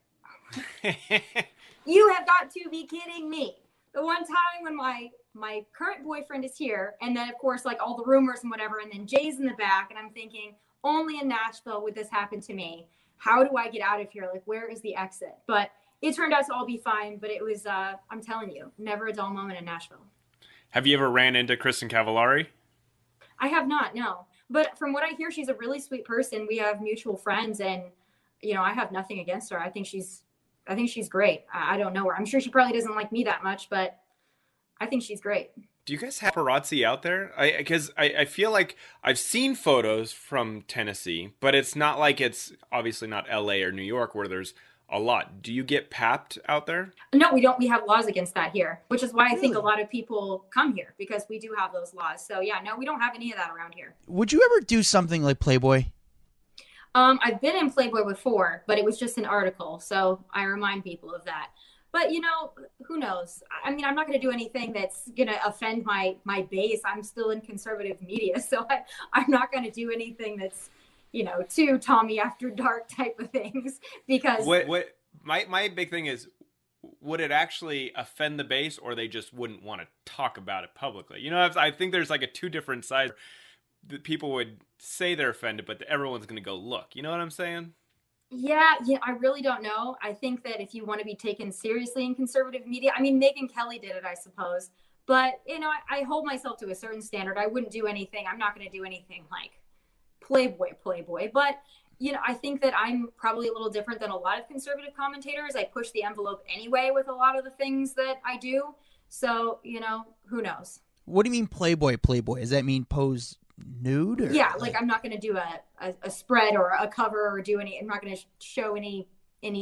You have got to be kidding me. The one time when my current boyfriend is here, and then of course like all the rumors and whatever, and then Jay's in the back, and I'm thinking, only in Nashville would this happen to me. How do I get out of here? Like, where is the exit? But it turned out to all be fine. But it was, I'm telling you, never a dull moment in Nashville. Have you ever ran into Kristen Cavallari? I have not, no. But from what I hear, she's a really sweet person. We have mutual friends, and you know, I have nothing against her. I think she's great. I don't know her. I'm sure she probably doesn't like me that much, but I think she's great. Do you guys have paparazzi out there? Because I feel like I've seen photos from Tennessee, but it's not like it's obviously not LA or New York where there's a lot. Do you get papped out there? No, we don't. We have laws against that here, which is why I think a lot of people come here because we do have those laws. So yeah, no, we don't have any of that around here. Would you ever do something like Playboy? I've been in Playboy before, but it was just an article. So I remind people of that. But, you know, who knows? I mean, I'm not going to do anything that's going to offend my base. I'm still in conservative media. So I'm not going to do anything that's, you know, too Tommy After Dark type of things. Because what my big thing is, would it actually offend the base, or they just wouldn't want to talk about it publicly? You know, I think there's like a two different sides. People would say they're offended, but everyone's going to go look. You know what I'm saying? Yeah, I really don't know. I think that if you want to be taken seriously in conservative media, I mean, Megyn Kelly did it, I suppose. But, you know, I hold myself to a certain standard. I wouldn't do anything. I'm not going to do anything like Playboy. But, you know, I think that I'm probably a little different than a lot of conservative commentators. I push the envelope anyway with a lot of the things that I do. So, you know, who knows? What do you mean Playboy? Does that mean pose nude? Or yeah, like I'm not going to do a spread or a cover or do any. I'm not going to show anything.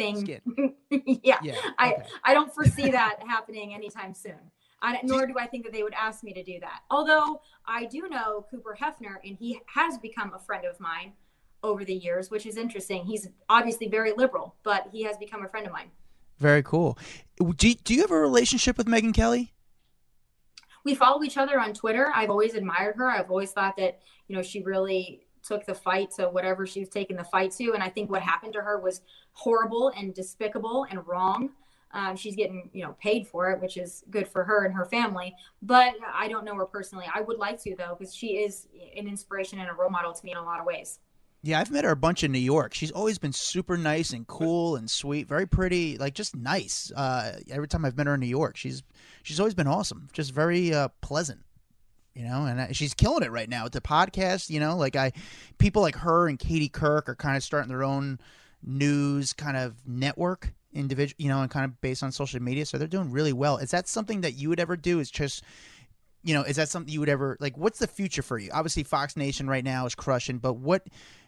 yeah. Okay. I don't foresee that happening anytime soon. Nor do I think that they would ask me to do that. Although I do know Cooper Hefner, and he has become a friend of mine over the years, which is interesting. He's obviously very liberal, but he has become a friend of mine. Very cool. Do you have a relationship with Megyn Kelly? We follow each other on Twitter. I've always admired her. I've always thought that, you know, she really took the fight to whatever she was taking the fight to. And I think what happened to her was horrible and despicable and wrong. She's getting, you know, paid for it, which is good for her and her family. But I don't know her personally. I would like to, though, because she is an inspiration and a role model to me in a lot of ways. Yeah, I've met her a bunch in New York. She's always been super nice and cool and sweet, very pretty, like just nice. Every time I've met her in New York, she's always been awesome, just very pleasant, you know. And she's killing it right now with the podcast. You know, like people like her and Katie Kirk are kind of starting their own news kind of network, individual, you know, and kind of based on social media. So they're doing really well. Is that something that you would ever do? Is just, you know, is that something you would ever like? What's the future for you? Obviously, Fox Nation right now is crushing, but what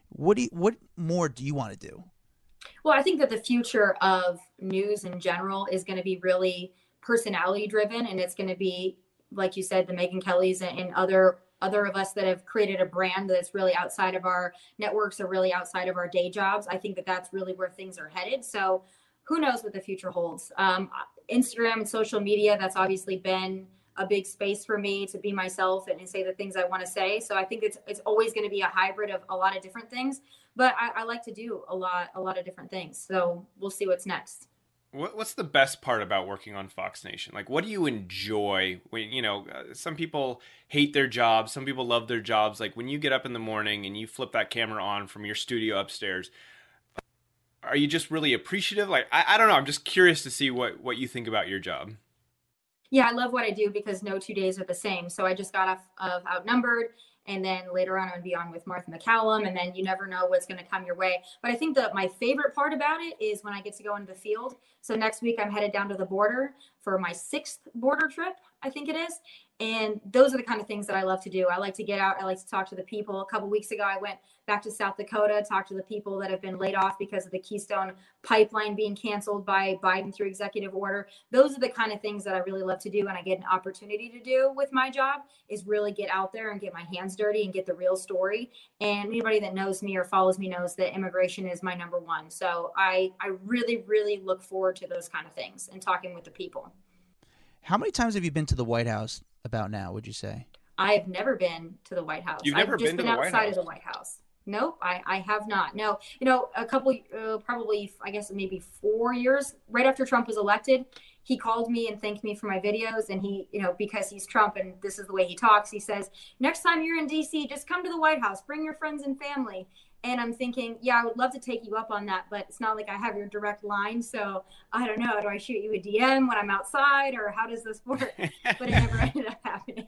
more do you want to do? Well, I think that the future of news in general is going to be really personality driven, and it's going to be, like you said, the Megyn Kellys and other of us that have created a brand that's really outside of our networks or really outside of our day jobs. I think that that's really where things are headed. So who knows what the future holds? Instagram and social media, that's obviously been a big space for me to be myself and say the things I want to say. So I think it's always going to be a hybrid of a lot of different things, but I like to do a lot of different things. So we'll see what's next. What's the best part about working on Fox Nation? Like, what do you enjoy when, you know, some people hate their jobs. Some people love their jobs. Like when you get up in the morning and you flip that camera on from your studio upstairs, are you just really appreciative? Like, I don't know. I'm just curious to see what you think about your job. Yeah, I love what I do because no 2 days are the same. So I just got off of Outnumbered, and then later on I'm going to be on with Martha McCallum, and then you never know what's going to come your way. But I think that my favorite part about it is when I get to go into the field. So next week I'm headed down to the border for my 6th border trip. I think it is. And those are the kind of things that I love to do. I like to get out. I like to talk to the people. A couple weeks ago, I went back to South Dakota, talked to the people that have been laid off because of the Keystone pipeline being canceled by Biden through executive order. Those are the kind of things that I really love to do. And I get an opportunity to do with my job is really get out there and get my hands dirty and get the real story. And anybody that knows me or follows me knows that immigration is my number one. So I really, really look forward to those kind of things and talking with the people. How many times have you been to the White House about now, would you say? I have never been to the White House. You've never I've just been been to the White outside House? of the White House. Nope, I have not. No, a couple, probably, I guess maybe 4 years right after Trump was elected, he called me and thanked me for my videos. And he, because he's Trump and this is the way he talks, he says, next time you're in DC, just come to the White House, bring your friends and family. And I'm thinking, yeah, I would love to take you up on that, but it's not like I have your direct line. So I don't know. Do I shoot you a DM when I'm outside, or how does this work? But it never ended up happening.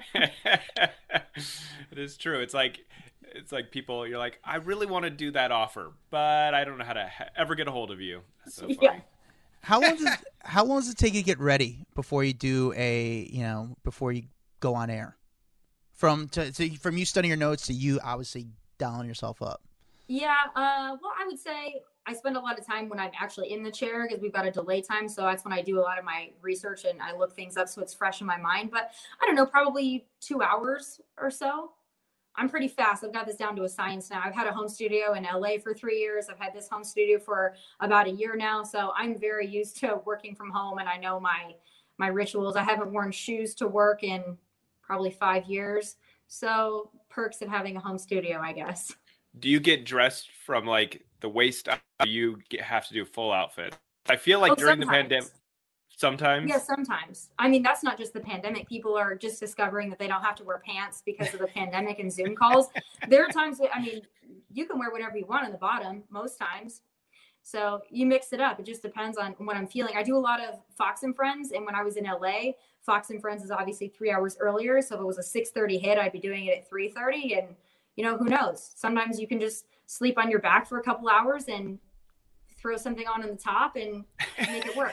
It is true. It's like people, you're like, I really want to do that offer, but I don't know how to ever get a hold of you. That's so funny. Yeah. How long does it take you to get ready before you do before you go on air? From you studying your notes to you obviously dialing yourself up. Yeah, well, I would say I spend a lot of time when I'm actually in the chair because we've got a delay time. So that's when I do a lot of my research and I look things up so it's fresh in my mind. But I don't know, probably 2 hours or so. I'm pretty fast. I've got this down to a science now. I've had a home studio in LA for 3 years. I've had this home studio for about a year now. So I'm very used to working from home and I know my rituals. I haven't worn shoes to work in probably 5 years. So perks of having a home studio, I guess. Do you get dressed from like the waist up? Or you have to do a full outfit? I feel like during the pandemic, sometimes. Yeah, sometimes. I mean, that's not just the pandemic. People are just discovering that they don't have to wear pants because of the pandemic and Zoom calls. There are times that, you can wear whatever you want on the bottom most times. So you mix it up. It just depends on what I'm feeling. I do a lot of Fox and Friends. And when I was in LA, Fox and Friends is obviously 3 hours earlier. So if it was a 6:30 hit, I'd be doing it at 3:30. And, who knows? Sometimes you can just sleep on your back for a couple hours and throw something on the top and make it work.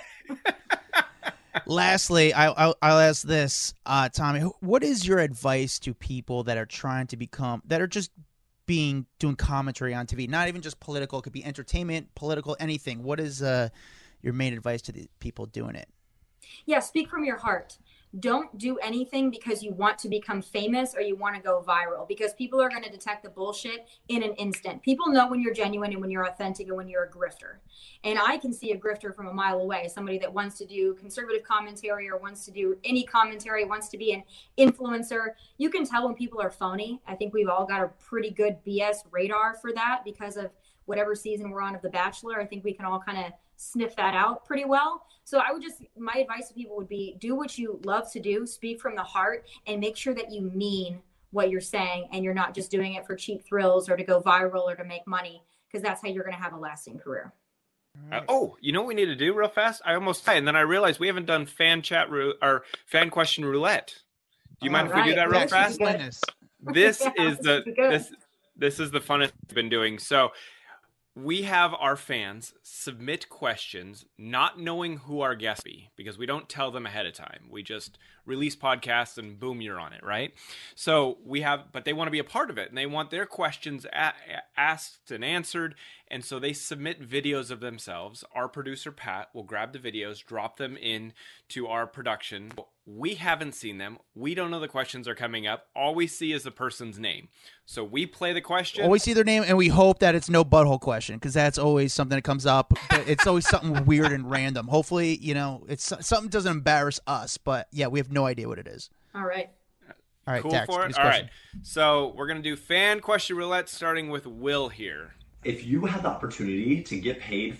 Lastly, I'll ask this, Tommy. What is your advice to people that are trying to that are just doing commentary on TV? Not even just political; it could be entertainment, political, anything. What is your main advice to the people doing it? Yeah, speak from your heart. Don't do anything because you want to become famous or you want to go viral, because people are going to detect the bullshit in an instant. People know when you're genuine and when you're authentic and when you're a grifter. And I can see a grifter from a mile away, somebody that wants to do conservative commentary or wants to do any commentary, wants to be an influencer. You can tell when people are phony. I think we've all got a pretty good BS radar for that because of whatever season we're on of The Bachelor. I think we can all kind of sniff that out pretty well. So my advice to people would be, do what you love to do, speak from the heart, and make sure that you mean what you're saying and you're not just doing it for cheap thrills or to go viral or to make money, because that's how you're going to have a lasting career. You know what we need to do real fast? I almost and then I realized we haven't done fan question roulette. Do you mind if we do that real fast? This is this is the funnest we've been doing. So we have our fans submit questions not knowing who our guests be, because we don't tell them ahead of time. We just release podcasts and boom, you're on it, right? So but they want to be a part of it and they want their questions asked and answered. And so they submit videos of themselves. Our producer, Pat, will grab the videos, drop them in to our production. We haven't seen them. We don't know the questions are coming up. All we see is the person's name. So we play the question. Always see their name, and we hope that it's no butthole question, because that's always something that comes up. But it's always something weird and random. Hopefully, it's something doesn't embarrass us. But yeah, we have no idea what it is. All right. All right, cool Dax, for it. All right. So we're gonna do fan question roulette, starting with Will here. If you had the opportunity to get paid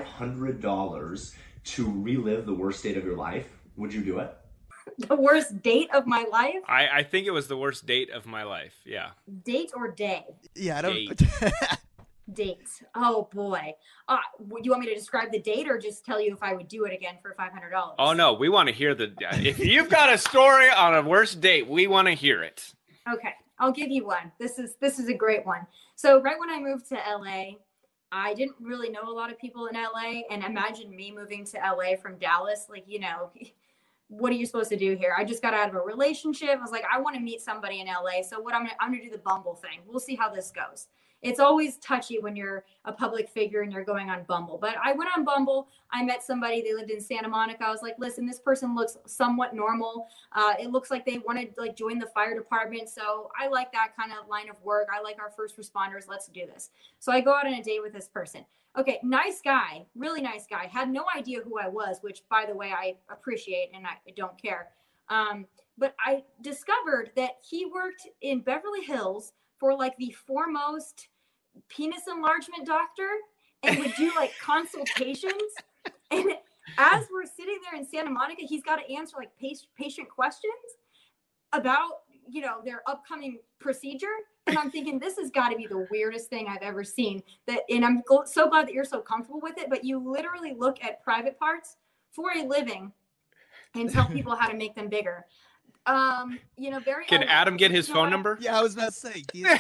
$500 to relive the worst date of your life, would you do it? The worst date of my life? I think it was the worst date of my life. Yeah. Date or day? Yeah, I don't. Date. Oh boy. Do you want me to describe the date or just tell you if I would do it again for $500? Oh no, we want to hear if you've got a story on a worst date, we want to hear it. Okay, I'll give you one. This is a great one. So right when I moved to LA, I didn't really know a lot of people in LA, and imagine me moving to LA from Dallas. what are you supposed to do here? I just got out of a relationship. I was like, I want to meet somebody in LA. So what I'm gonna do the Bumble thing. We'll see how this goes. It's always touchy when you're a public figure and you're going on Bumble. But I went on Bumble. I met somebody. They lived in Santa Monica. I was like, listen, this person looks somewhat normal. It looks like they want to like join the fire department. So I like that kind of line of work. I like our first responders. Let's do this. So I go out on a date with this person. Okay, nice guy, really nice guy. Had no idea who I was, which, by the way, I appreciate and I don't care. But I discovered that he worked in Beverly Hills for like the foremost penis enlargement doctor and would do like consultations. And as we're sitting there in Santa Monica, he's got to answer like patient questions about, you know, their upcoming procedure. And I'm thinking, this has got to be the weirdest thing I've ever seen. And I'm so glad that you're so comfortable with it. But you literally look at private parts for a living and tell people how to make them bigger. You know, very. Can Adam get his phone number? Yeah, I was about to say.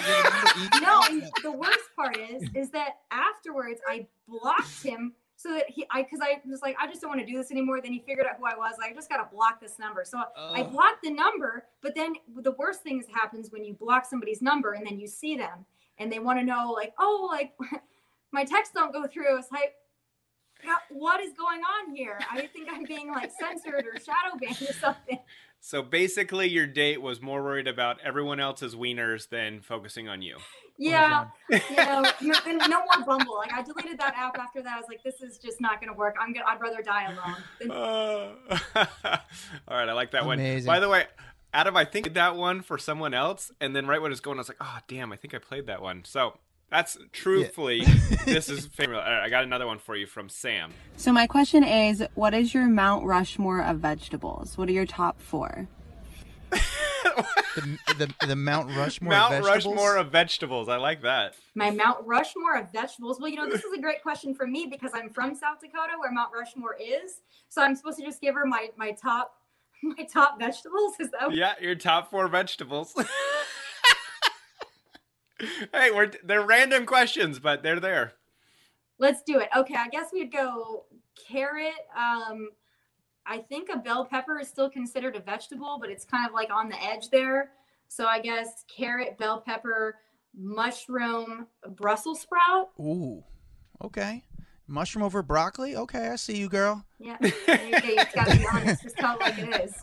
No, and the worst part is that afterwards I blocked him so that because I was like, I just don't want to do this anymore. Then he figured out who I was. Like, I just got to block this number. So I blocked the number. But then the worst thing happens when you block somebody's number and then you see them and they want to know, like, oh, like my texts don't go through. It's like, what is going on here? I think I'm being like censored or shadow banned or something. So basically your date was more worried about everyone else's wieners than focusing on you. Yeah. You know, no more Bumble. Like I deleted that app after that. I was like, this is just not going to work. I'd rather die alone. All right. I like that Amazing. one. By the way, Adam, I think that one for someone else. And then right when it's going, I was like, oh, damn, I think I played that one. So that's truthfully, this is favorite. All right, I got another one for you from Sam. So my question is, what is your Mount Rushmore of vegetables? What are your top 4? the Mount Rushmore Mount of vegetables? Rushmore of vegetables. I like that. My Mount Rushmore of vegetables. Well, you know, this is a great question for me because I'm from South Dakota where Mount Rushmore is. So I'm supposed to just give her my top vegetables. Is that Yeah, your top 4 vegetables. Hey, they're random questions, but they're there. Let's do it. Okay, I guess we'd go carrot. I think a bell pepper is still considered a vegetable, but it's kind of like on the edge there. So I guess carrot, bell pepper, mushroom, Brussels sprout. Ooh, okay. Mushroom over broccoli? Okay, I see you, girl. Yeah, it's got to be honest. Just tell it like it is.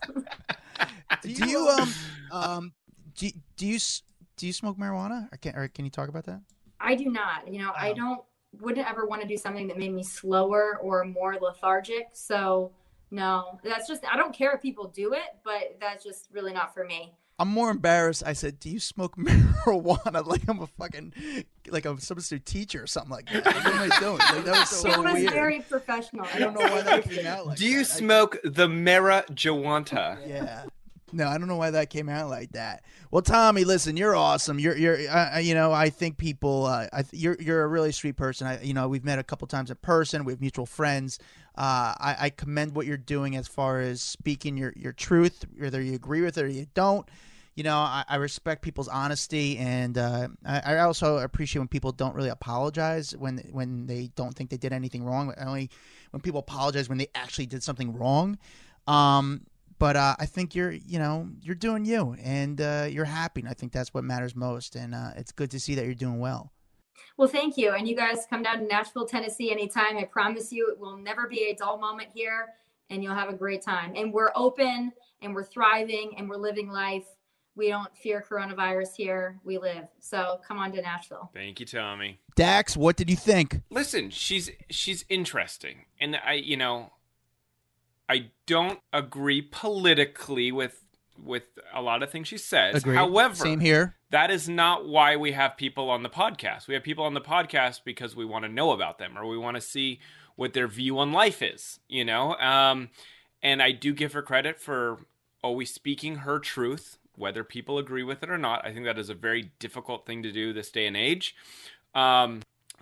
Do you smoke marijuana? Or can you talk about that? I do not. You know, I wouldn't ever want to do something that made me slower or more lethargic. So no, that's just, I don't care if people do it, but that's just really not for me. I'm more embarrassed. I said, do you smoke marijuana? Like I'm a fucking, like I'm substitute teacher or something like that. Like, what am I doing? Like, that was so It was weird. very professional. I don't know why that came out like Do you that. smoke the marijuana? Yeah. No, I don't know why that came out like that. Well, Tommy, listen, you're awesome. You're you know, I think people, you're a really sweet person. You know, we've met a couple times in person. We have mutual friends. I commend what you're doing as far as speaking your truth, whether you agree with it or you don't. You know, I respect people's honesty, and I also appreciate when people don't really apologize when they don't think they did anything wrong. Only when people apologize when they actually did something wrong. But I think you're doing you, and you're happy. And I think that's what matters most. And it's good to see that you're doing well. Well, thank you. And you guys come down to Nashville, Tennessee anytime. I promise you it will never be a dull moment here, and you'll have a great time. And we're open, and we're thriving, and we're living life. We don't fear coronavirus here. We live. So come on to Nashville. Thank you, Tommy. Dax, what did you think? Listen, she's interesting. And I don't agree politically with a lot of things she says. Agreed. However, Same here. That is not why we have people on the podcast. We have people on the podcast because we want to know about them or we want to see what their view on life is, you know? And I do give her credit for always speaking her truth, whether people agree with it or not. I think that is a very difficult thing to do this day and age. Yeah.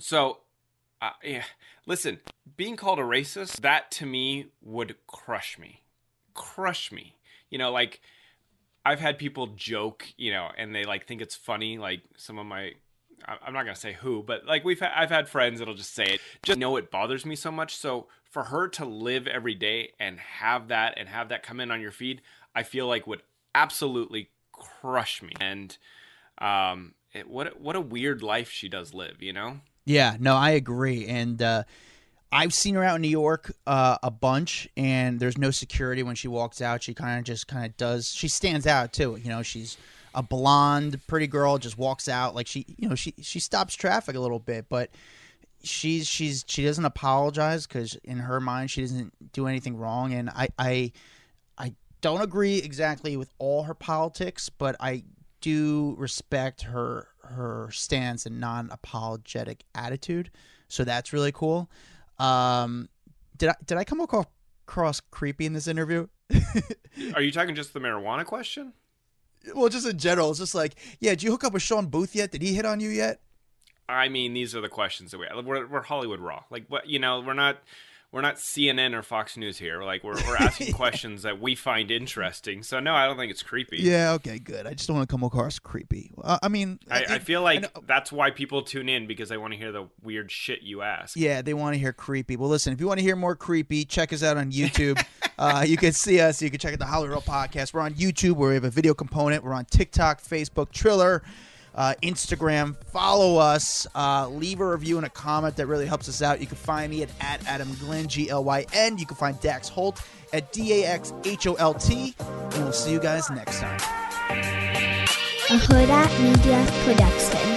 Listen, being called a racist, that to me would crush me. Crush me. You know, like, I've had people joke, you know, and they like think it's funny. Like some of my I'm not gonna say who, but like I've had friends that'll just say it. Just know it bothers me so much. So for her to live every day and have that come in on your feed, I feel like would absolutely crush me. And what a weird life she does live, you know? Yeah, no, I agree. And I've seen her out in New York a bunch, and there's no security when she walks out. She kind of does. She stands out too. You know, she's a blonde, pretty girl, just walks out like she stops traffic a little bit, but she doesn't apologize because in her mind she doesn't do anything wrong. And I don't agree exactly with all her politics, but I do respect her stance and non-apologetic attitude. So that's really cool. Did I come across creepy in this interview? Are you talking just the marijuana question? Well, just in general, it's just like, yeah, did you hook up with Sean Booth yet? Did he hit on you yet? I mean, these are the questions that we're Hollywood Raw. Like, what, you know, we're not CNN or Fox News here. Like, we're asking questions that we find interesting. So no, I don't think it's creepy. Yeah, okay, good. I just don't want to come across creepy. I mean, I feel like that's why people tune in, because they want to hear the weird shit you ask. Yeah, they want to hear creepy. Well, listen, if you want to hear more creepy, check us out on YouTube. You can see us. You can check out the Hollywood Raw podcast. We're on YouTube, where we have a video component. We're on TikTok, Facebook, Triller, Instagram. Follow us. Leave a review and a comment. That really helps us out. You can find me at Adam Glyn, GLYN. You can find Dax Holt at DAXHOLT. And we'll see you guys next time. A Huda Media Production.